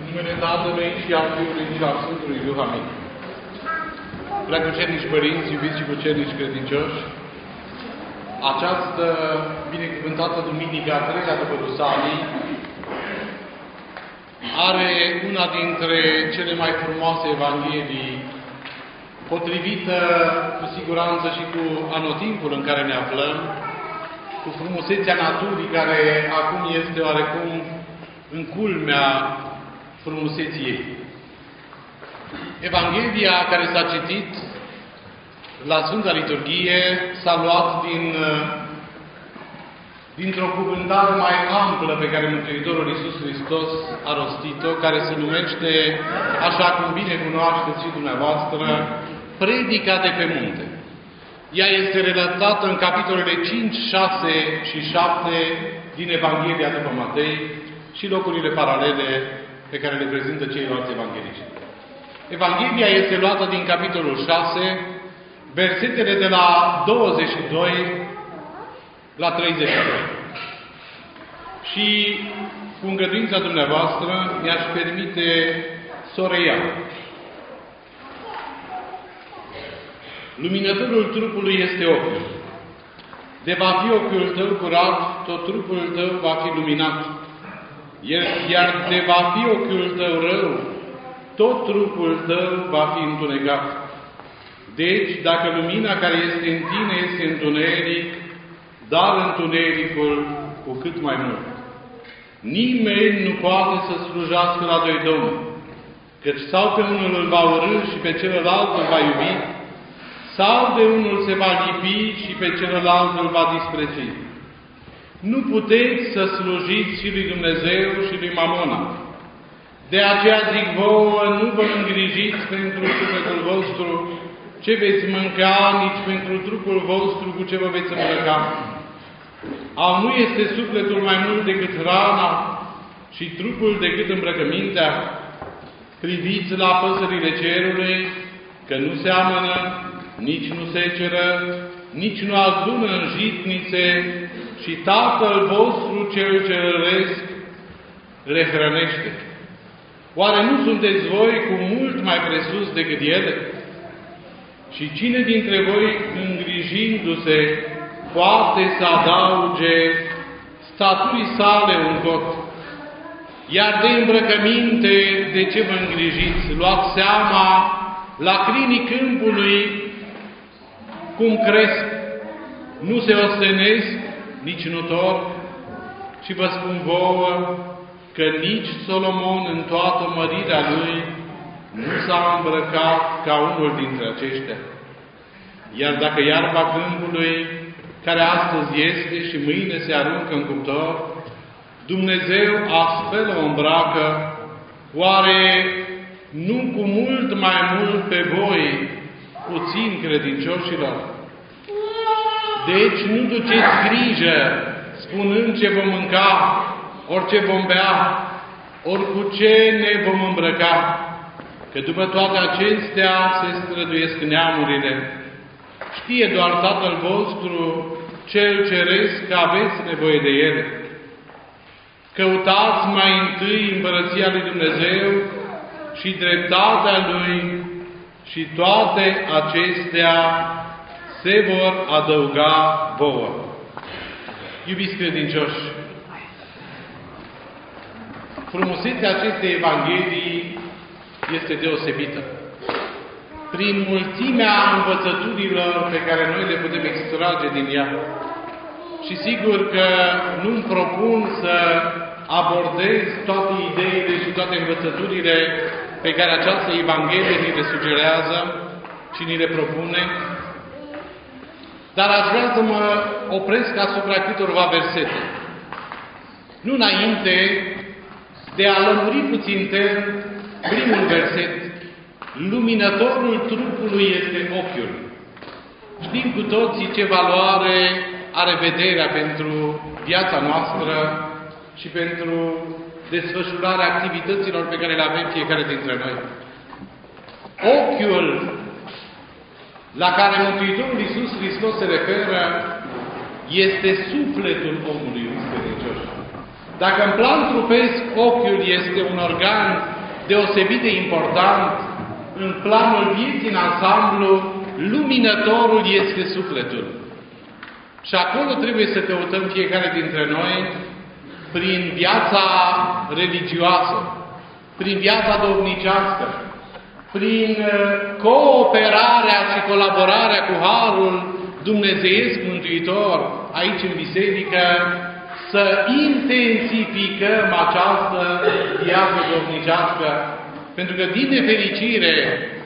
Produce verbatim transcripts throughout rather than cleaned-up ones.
numele Tatălui și al Fiului și al Sfântului Duh, amin. Preacucernici părinți, iubiți și cucernici credincioși, această binecuvântată duminică a treia după Rusalii are una dintre cele mai frumoase evanghelii, potrivită cu siguranță și cu anotimpul în care ne aflăm, cu frumusețea naturii care acum este oarecum în culmea frumuseții ei. Evanghelia care s-a citit la Sfânta Liturghie s-a luat din, dintr-o cuvântare mai amplă pe care Mântuitorul Iisus Hristos a rostit-o, care se numește, așa cum bine cunoașteți și dumneavoastră, Predica de pe munte. Ea este relatată în capitolele cinci, șase și șapte din Evanghelia după Matei și locurile paralele pe care le prezintă ceilalți evangheliști. Evanghelia este luată din capitolul șase, versetele de la douăzeci și doi la treizeci și doi. Și cu îngăduința dumneavoastră mi-aș permite să o reiau. Luminătorul trupului este ochiul. De va fi ochiul tău curat, tot trupul tău va fi luminat. Iar de va fi ochiul tău rău, tot trupul tău va fi întunecat. Deci, dacă lumina care este în tine este întuneric, dar întunericul cu cât mai mult. Nimeni nu poate să slujească la doi domni, căci sau pe unul îl va urî și pe celălalt îl va iubi, sau de unul se va lipi și pe celălalt îl va disprețui. Nu puteți să slujiți și lui Dumnezeu și lui Mamona. De aceea zic vouă, nu vă îngrijiți pentru sufletul vostru ce veți mânca, nici pentru trupul vostru cu ce vă veți îmbrăca. Au nu este sufletul mai mult decât hrana și trupul decât îmbrăcămintea? Priviți la păsările cerului, că nu seamănă, nici nu seceră, nici nu adună în jitnițe, și Tatăl vostru cel ceresc le hrănește. Oare nu sunteți voi cu mult mai presus decât ele? Și cine dintre voi, îngrijindu-se, poate să adauge statuii sale un cot? Iar de îmbrăcăminte, de ce vă îngrijiți? Luați seama la crinii câmpului cum cresc, nu se ostenesc, nici nu torc, și vă spun vouă că nici Solomon în toată mărirea lui nu s-a îmbrăcat ca unul dintre aceștia. Iar dacă iarba câmpului, care astăzi este și mâine se aruncă în cuptor, Dumnezeu astfel o îmbracă, oare nu cu mult mai mult pe voi, puțin credincioșilor? Deci nu duceți grijă spunând ce vom mânca, ori ce vom bea, ori cu ce ne vom îmbrăca, că după toate acestea se străduiesc neamurile. Știe doar Tatăl vostru cel ceresc că aveți nevoie de ele. Căutați mai întâi împărăția lui Dumnezeu și dreptatea Lui, și toate acestea se vor adăuga vouă. Iubiți credincioși, frumusețea acestei Evanghelii este deosebită. Prin mulțimea învățăturilor pe care noi le putem extrage din ea. Și sigur că nu-mi propun să abordez toate ideile și toate învățăturile pe care această Evanghelie ni le sugerează și ni le propune, dar aș vrea să mă opresc asupra câtorva versete. Nu înainte de a lămuri puțin primul verset. Luminătorul trupului este ochiul. Știm cu toții ce valoare are vederea pentru viața noastră și pentru desfășurarea activităților pe care le avem fiecare dintre noi. Ochiul la care Mântuitorul Iisus Hristos se referă este sufletul omului, iubiți credincioși. Dacă în plan trupesc ochiul este un organ deosebit de important în planul vieții în ansamblu, luminătorul este sufletul. Și acolo trebuie să căutăm fiecare dintre noi prin viața religioasă, prin viața duhovnicească, prin cooperarea și colaborarea cu Harul Dumnezeiesc Mântuitor aici în biserică, să intensificăm această viață duhovnicească. Pentru că, din nefericire,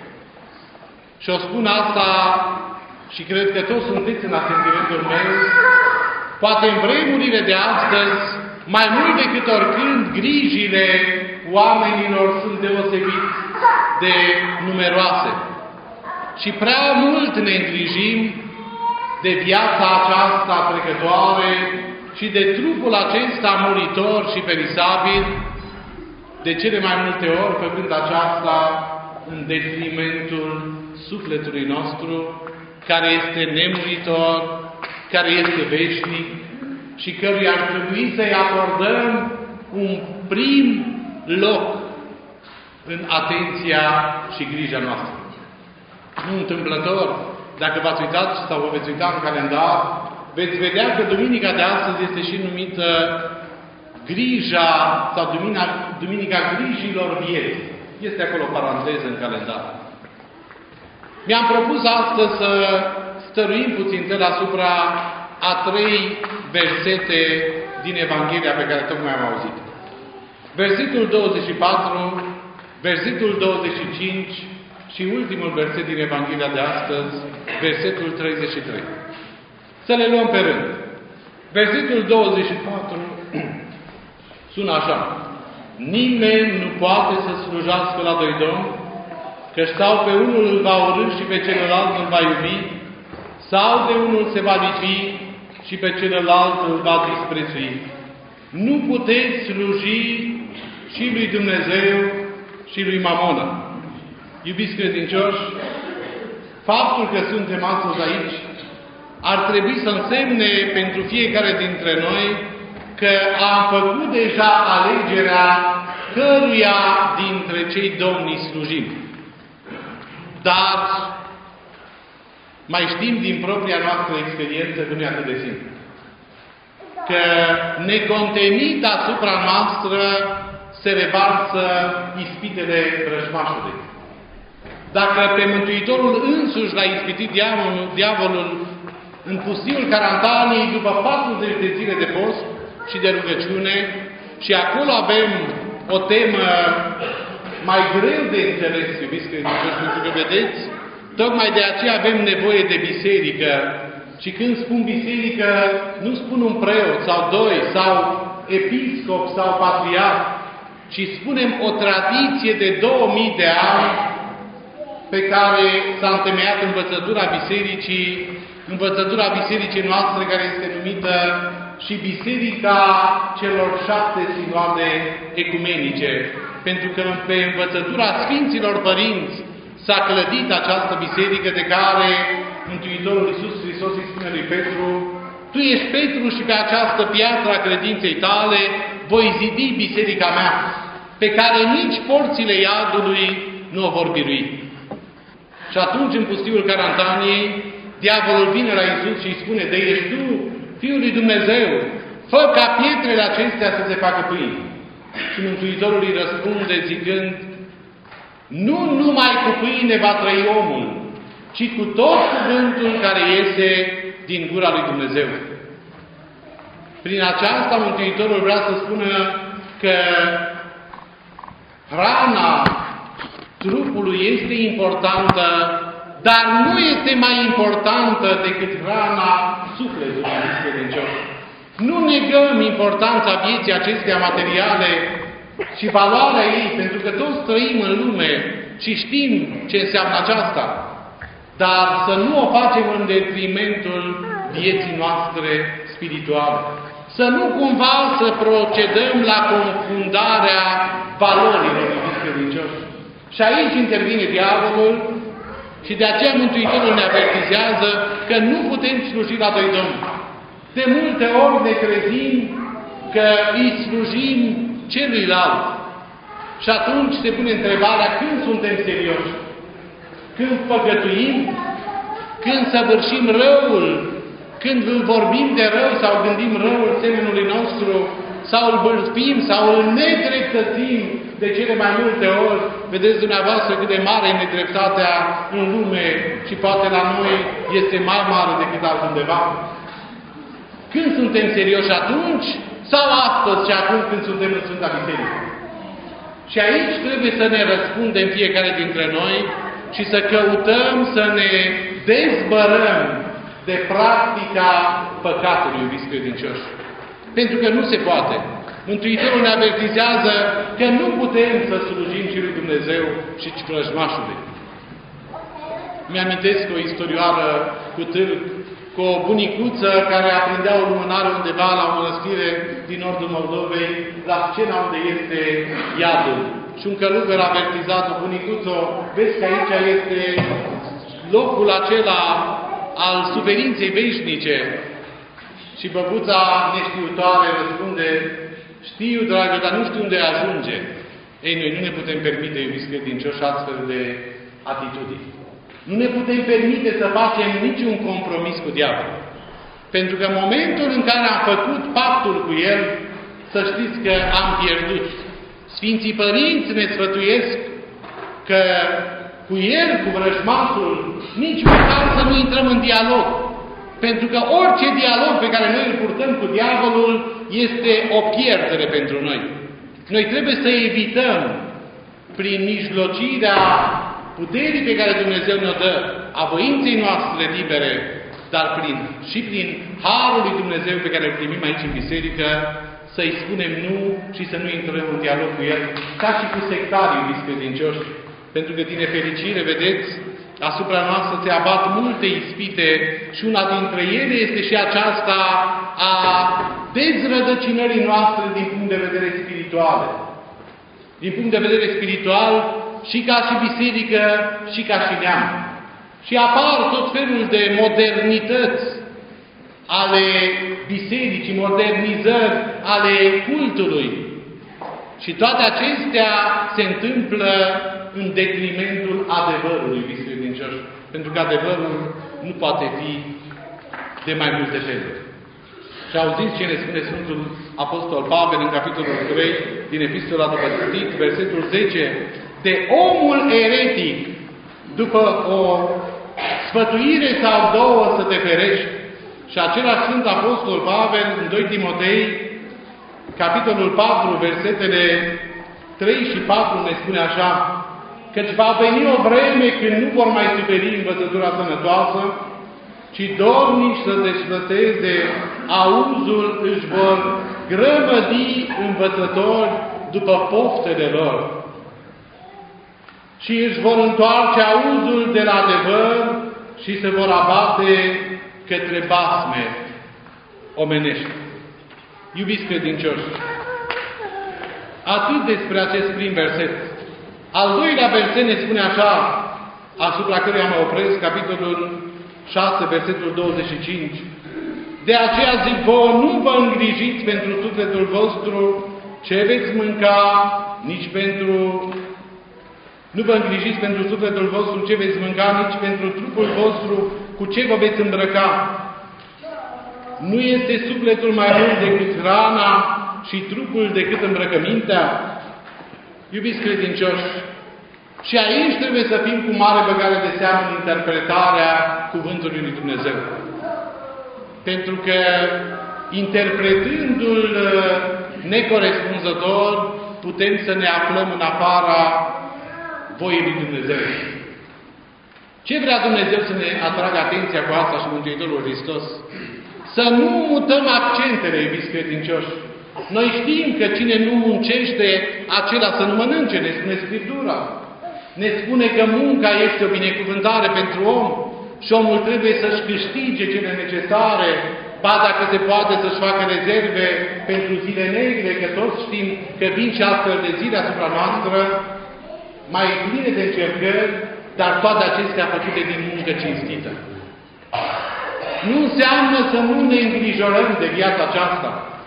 și o spun asta și cred că toți sunteți în asentimentul meu, poate în vremurile de astăzi, mai mult decât oricând, grijile oamenilor sunt deosebit de numeroase. Și prea mult ne îngrijim de viața aceasta trecătoare și de trupul acesta muritor și perisabil, de cele mai multe ori făcând aceasta în detrimentul sufletului nostru, care este nemuritor, care este veșnic și căruia ar trebui să-i acordăm un prim loc în atenția și grija noastră. Nu întâmplător, dacă v-ați uitat sau vă veți uita în calendar, veți vedea că duminica de astăzi este și numită grija sau duminica, duminica grijilor vieții. Este acolo o paranteză în calendar. Mi-am propus astăzi să stăruim puțin asupra a trei versete din Evanghelia pe care tocmai am auzit. Versetul douăzeci și patru, versetul douăzeci și cinci și ultimul verset din Evanghelia de astăzi, versetul treizeci și trei. Să le luăm pe rând. Versetul douăzeci și patru sună așa: nimeni nu poate să slujească la doi domni, căci sau pe unul îl va urî și pe celălalt îl va iubi, sau de unul se va lipi și pe celălalt îl va disprețui. Nu puteți sluji și lui Dumnezeu și lui Mamona. Iubiți credincioși, faptul că suntem astăzi aici ar trebui să însemne pentru fiecare dintre noi că am făcut deja alegerea căruia dintre cei domni slujim. Dar mai știm din propria noastră experiență că nu e atât de simplu. Că necontenit asupra noastră se revarsă ispitele vrăjmașului. Dacă pe Mântuitorul însuși l-a ispitit diavolul, diavolul în pustiul Carantanii după patruzeci de zile de post și de rugăciune, și acolo avem o temă mai greu de înțeles, iubiți credincioși, pentru că vedeți, tocmai de aceea avem nevoie de biserică. Și când spun biserică, nu spun un preot sau doi, sau episcop sau patriarh, ci spunem o tradiție de două mii de ani pe care s-a întemeiat învățătura bisericii, învățătura bisericii noastre care este numită și Biserica celor șapte sinoade ecumenice. Pentru că pe învățătura Sfinților Părinți s-a clădit această biserică de care Mântuitorul Iisus Hristos îi spune lui Petru: tu ești Petru și pe această piatră a credinței tale voi zidi biserica mea, pe care nici porțile iadului nu o vor birui. Și atunci, în pustiul Carantaniei, diavolul vine la Iisus și îi spune: de ești tu Fiul lui Dumnezeu, fă ca pietrele acestea să se facă pâine. Și Mântuitorul îi răspunde zicând: nu numai cu pâine va trăi omul, ci cu tot cuvântul care iese din gura lui Dumnezeu. Prin aceasta Mântuitorul vrea să spună că hrana trupului este importantă, dar nu este mai importantă decât hrana sufletului credincioși. Nu negăm importanța vieții acesteia materiale și valoarea ei, pentru că toți trăim în lume și știm ce înseamnă aceasta, dar să nu o facem în detrimentul vieții noastre spirituale. Să nu cumva să procedăm la confundarea valorilor, iubiți credincioși. Și aici intervine diavolul și de aceea Mântuitorul ne avertizează că nu putem sluji la doi domni. De multe ori ne trezim că îi slujim celuilalt. Și atunci se pune întrebarea când suntem serioși? Când păcătuim? Când săvârșim răul? Când îl vorbim de rău sau gândim răul semenului nostru? Sau îl bârfim? Sau îl nedreptățim de cele mai multe ori? Vedeți dumneavoastră cât de mare e nedreptatea în lume și poate la noi este mai mare decât altundeva. Când suntem serioși atunci? Sau astăzi și acum când suntem în Sfânta Biserică? Și aici trebuie să ne răspundem fiecare dintre noi și să căutăm să ne dezbărăm de practica păcatului, iubiți credincioși. Pentru că nu se poate. Mântuitorul ne avertizează că nu putem să slujim și lui Dumnezeu și vrăjmașului. Mi-amintesc o istorioară cu târg, cu o bunicuță care aprindea o lumânare undeva la o mănăstire din nordul Moldovei, la scena unde este iadul. Și un călugăr a avertizat-o, bunicuță, vezi că aici este locul acela al suferinței veșnice. Și băbuța neștiutoare răspunde, știu, dragă, dar nu știu unde ajunge. Ei, noi nu ne putem permite, iubiți credincioși, astfel de atitudini. Nu ne putem permite să facem niciun compromis cu diavolul. Pentru că în momentul în care am făcut pactul cu el, să știți că am pierdut. Sfinții Părinți ne sfătuiesc că cu el, cu vrăjmașul, nici măcar să nu intrăm în dialog. Pentru că orice dialog pe care noi îl purtăm cu diavolul este o pierdere pentru noi. Noi trebuie să evităm, prin mijlocirea puterii pe care Dumnezeu ne-o dă, a voinței noastre libere, dar prin, și prin harul lui Dumnezeu pe care îl primim aici în biserică, să-i spunem nu și să nu intrăm în dialog cu el, ca și cu sectarii, iubiți credincioși. Pentru că, din nefericire, vedeți, asupra noastră se abat multe ispite și una dintre ele este și aceasta a dezrădăcinării noastre din punct de vedere spiritual. Din punct de vedere spiritual, și ca și biserică, și ca și neam. Și apar tot felul de modernități ale bisericii, modernizări ale cultului. Și toate acestea se întâmplă în detrimentul adevărului, iubiți credincioși. Pentru că adevărul nu poate fi de mai multe feluri. Și auziți ce ne spune Sfântul Apostol Pavel în capitolul trei din Epistola după Tit, versetul zece, de omul eretic, după o sfătuire sau două să te ferești. Și același Sfânt Apostol Pavel, în doi Timotei, capitolul patru, versetele trei și patru, ne spune așa, căci va veni o vreme când nu vor mai suferi învățătura sănătoasă, ci dornici să desfăteze auzul, își vor grămădi învățători după poftele lor. Și își vor întoarce auzul de la adevăr și se vor abate către basme omenești. Iubiți credincioși, atât despre acest prim verset. Al doilea verset ne spune așa, asupra căruia mă opresc, capitolul șase, versetul douăzeci și cinci. De aceea zic vouă, nu vă îngrijiți pentru sufletul vostru ce veți mânca, nici pentru... Nu vă îngrijiți pentru sufletul vostru ce veți mânca, nici pentru trupul vostru cu ce vă veți îmbrăca. Nu este sufletul mai mult decât hrana și trupul decât îmbrăcămintea? Iubiți credincioși, și aici trebuie să fim cu mare băgare de seamă în interpretarea cuvântului lui Dumnezeu. Pentru că, interpretându-l necorespunzător, putem să ne aflăm în afara voii lui Dumnezeu. Ce vrea Dumnezeu să ne atragă atenția cu asta și Mântuitorul Hristos? Să nu mutăm accentele, iubiți credincioși. Noi știm că cine nu muncește, acela să nu mănânce, ne spune Scriptura. Ne spune că munca este o binecuvântare pentru om și omul trebuie să-și câștige cele necesare, ba dacă se poate să-și facă rezerve pentru zile negre, că toți știm că vin și astfel de zile asupra noastră, mai pline de încercări, dar toate acestea făcute din muncă cinstită. Nu înseamnă să nu ne îngrijorăm de viața aceasta.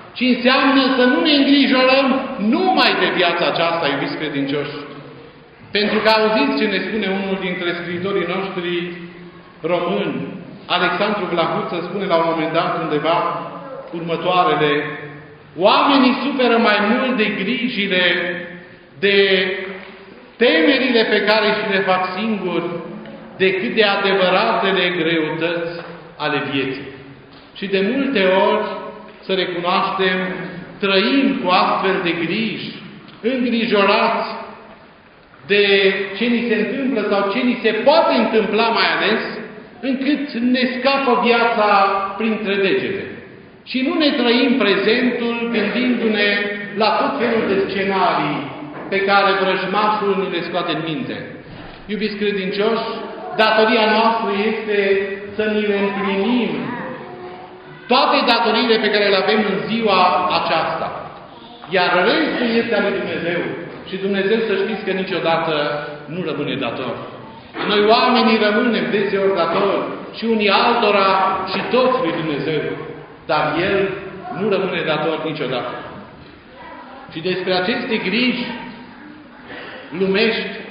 ci înseamnă să nu ne îngrijorăm numai de viața aceasta, iubiți credincioși. Pentru că auziți ce ne spune unul dintre scriitorii noștri români, Alexandru Vlahuță, spune la un moment dat undeva următoarele: oamenii suferă mai mult de grijile, de temerile pe care și le fac singuri, decât de adevăratele greutăți ale vieții. Și de multe ori, să recunoaștem, trăim cu astfel de griji, îngrijorați de ce ni se întâmplă sau ce ni se poate întâmpla mai ales, încât ne scapă viața printre degete. Și nu ne trăim prezentul gândindu-ne la tot felul de scenarii pe care vrăjmașul ni le scoate în minte. Iubiți credincioși, datoria noastră este să ni le împlinim toate datoriile pe care le avem în ziua aceasta. Iar restul este al lui Dumnezeu. Și Dumnezeu, să știți că niciodată nu rămâne dator. Noi oamenii rămânem deseori datori și unii altora și toți lui Dumnezeu. Dar El nu rămâne dator niciodată. Și despre aceste griji lumești,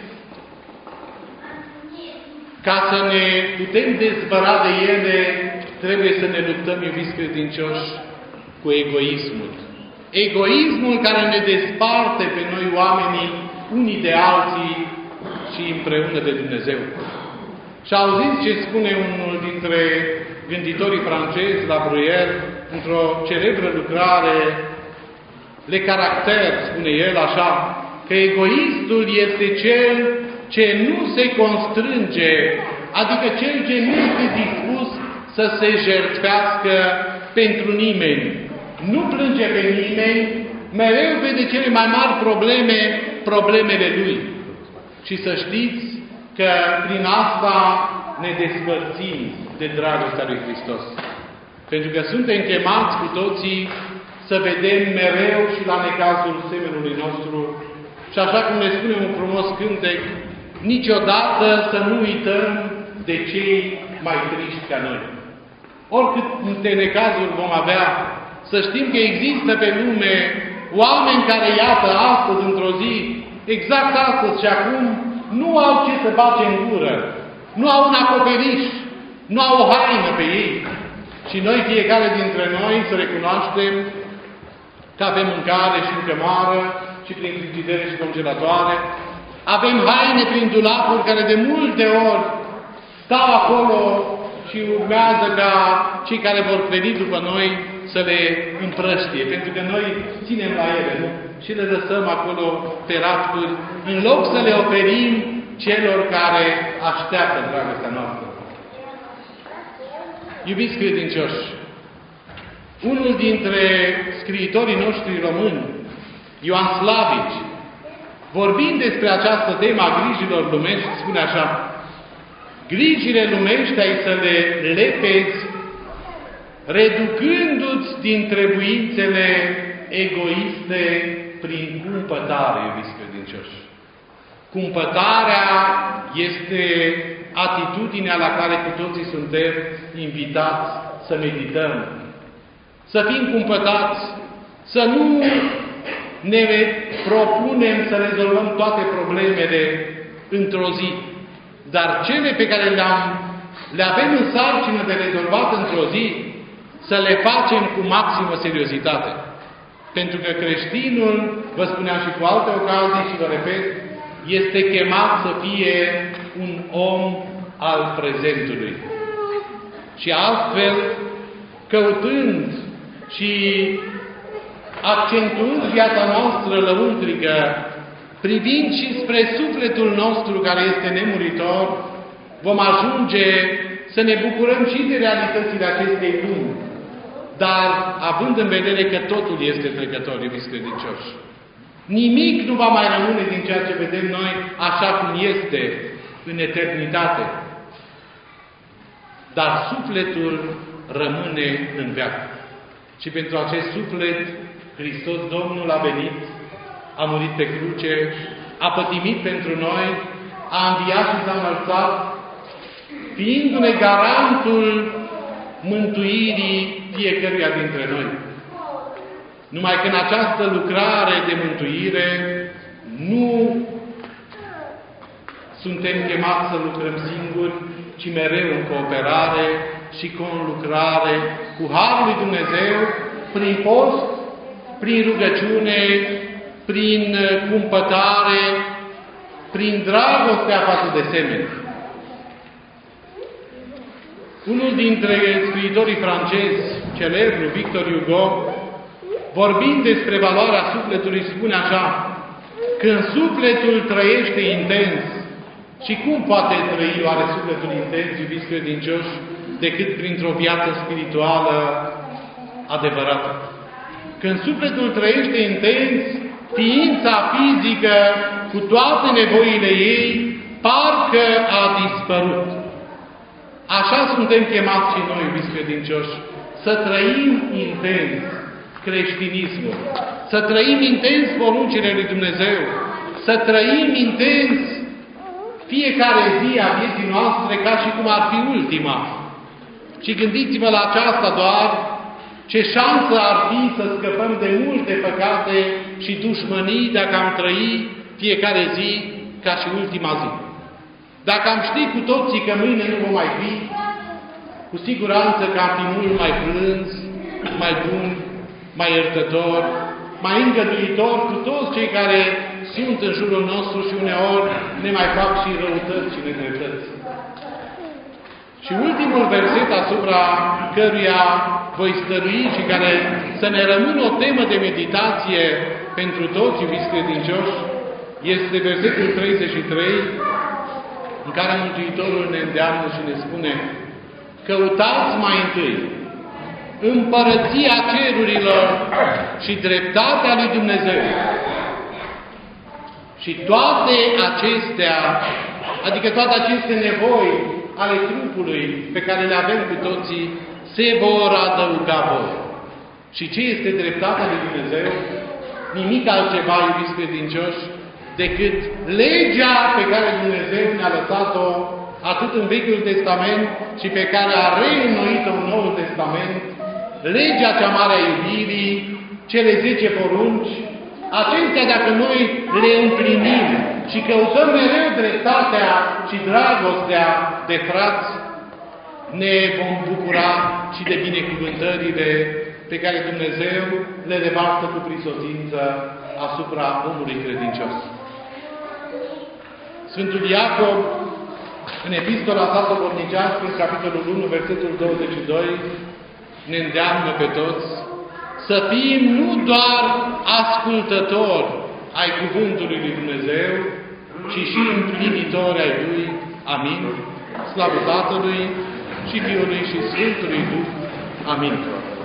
ca să ne putem dezbăra de ele, trebuie să ne luptăm, iubiți credincioși, cu egoismul. Egoismul care ne desparte pe noi oamenii unii de alții și împreună de Dumnezeu. Și auziți ce spune unul dintre gânditorii francezi, la Bruyère, într-o celebră lucrare, Le Caractère, spune el așa, că egoistul este cel ce nu se constrânge, adică cel ce nu este dispus să se jertfească pentru nimeni. Nu plânge pe nimeni, mereu vede cele mai mari probleme, problemele lui. Și să știți că prin asta ne despărțim de dragostea lui Hristos. Pentru că suntem chemați cu toții să vedem mereu și la necazul semenului nostru. Și așa cum ne spune un frumos cântec, niciodată să nu uităm de cei mai triști ca noi. Oricâte necazuri vom avea, să știm că există pe lume oameni care, iată, astăzi, într-o zi, exact astăzi și acum, nu au ce să bage în gură, nu au un acoperiș, nu au o haină pe ei. Și noi, fiecare dintre noi, să recunoaștem că avem mâncare și în cămară, și prin frigidere și congelatoare, avem haine prin dulapuri care de multe ori stau acolo și urmează ca cei care vor veni după noi să le împrăștie, pentru că noi ținem la ele, nu? Și le lăsăm acolo pe rafturi, în loc să le oferim celor care așteaptă dragostea noastră. Iubiți credincioși, unul dintre scriitorii noștri români, Ioan Slavici, vorbind despre această temă a grijilor lumești, spune așa: grijile lumești ai să le lepezi, reducându-ți din trebuințele egoiste prin cumpătare, iubiți credincioși. Cumpătarea este atitudinea la care cu toții suntem invitați să medităm. Să fim cumpătați, să nu ne propunem să rezolvăm toate problemele într-o zi, dar cele pe care le-am, le avem în sarcină de rezolvat într-o zi, să le facem cu maximă seriozitate. Pentru că creștinul, vă spuneam și cu alte ocazii și vă repet, este chemat să fie un om al prezentului. Și astfel, căutând și accentuând viața noastră lăuntrică, privind și spre sufletul nostru care este nemuritor, vom ajunge să ne bucurăm și de realitățile acestei lumi, dar având în vedere că totul este trecător, iubiți credincioși. Nimic nu va mai rămâne din ceea ce vedem noi așa cum este în eternitate. Dar sufletul rămâne în veac. Și pentru acest suflet, Hristos Domnul a venit, a murit pe cruce, a pătimit pentru noi, a înviat și s-a înălțat, fiindu-ne garantul mântuirii fiecăruia dintre noi. Numai că în această lucrare de mântuire nu suntem chemați să lucrăm singuri, ci mereu în cooperare și conlucrare cu Harul lui Dumnezeu, prin post, prin rugăciune, prin cumpătare, prin dragostea față de semeni. Unul dintre scriitorii francezi, celebru Victor Hugo, vorbind despre valoarea sufletului, spune așa: când sufletul trăiește intens, și cum poate trăi oare sufletul intens, iubiți credincioși, decât printr-o viață spirituală adevărată? Când sufletul trăiește intens, ființa fizică, cu toate nevoile ei, parcă a dispărut. Așa suntem chemați și noi, iubiți credincioși, să trăim intens creștinismul, să trăim intens poruncile lui Dumnezeu, să trăim intens fiecare zi a vieții noastre ca și cum ar fi ultima. Și gândiți-vă la aceasta doar, ce șansă ar fi să scăpăm de multe păcate și dușmănii dacă am trăi fiecare zi ca și ultima zi. Dacă am ști cu toții că mâine nu vom mai fi, cu siguranță că am fi mult mai plâns, mai bun, mai iertător, mai îngăduitor cu toți cei care sunt în jurul nostru și uneori ne mai fac și răutăți și nedreptăți. Și ultimul verset asupra căruia voi stărui și care să ne rămână o temă de meditație pentru toți, iubiți credincioși, este versetul treizeci și trei, în care Mântuitorul ne îndeamnă și ne spune: căutați mai întâi împărăția cerurilor și dreptatea lui Dumnezeu. Și toate acestea, adică toate aceste nevoi ale trupului pe care le avem cu toții, se vor adăuga voi. Și ce este dreptatea lui Dumnezeu? Nimic altceva, iubiți credincioși, decât legea pe care Dumnezeu ne-a lăsat-o atât în Vechiul Testament și pe care a reînnoit-o în Noul Testament, legea cea mare a iubirii, cele zece porunci. Acestea, dacă noi le împlinim și căutăm mereu dreptatea și dragostea de frați, ne vom bucura și de binecuvântările pe care Dumnezeu le revarsă cu prisosință asupra omului credincios. Sfântul Iacob, în epistola sa sobornicească, în capitolul unu, versetul douăzeci și doi, ne îndeamnă pe toți să fim nu doar ascultători ai cuvântului lui Dumnezeu, ci și împlinitori ai Lui. Amin. Slavă Tatălui și Fiului și Sfântului Duh. Amin.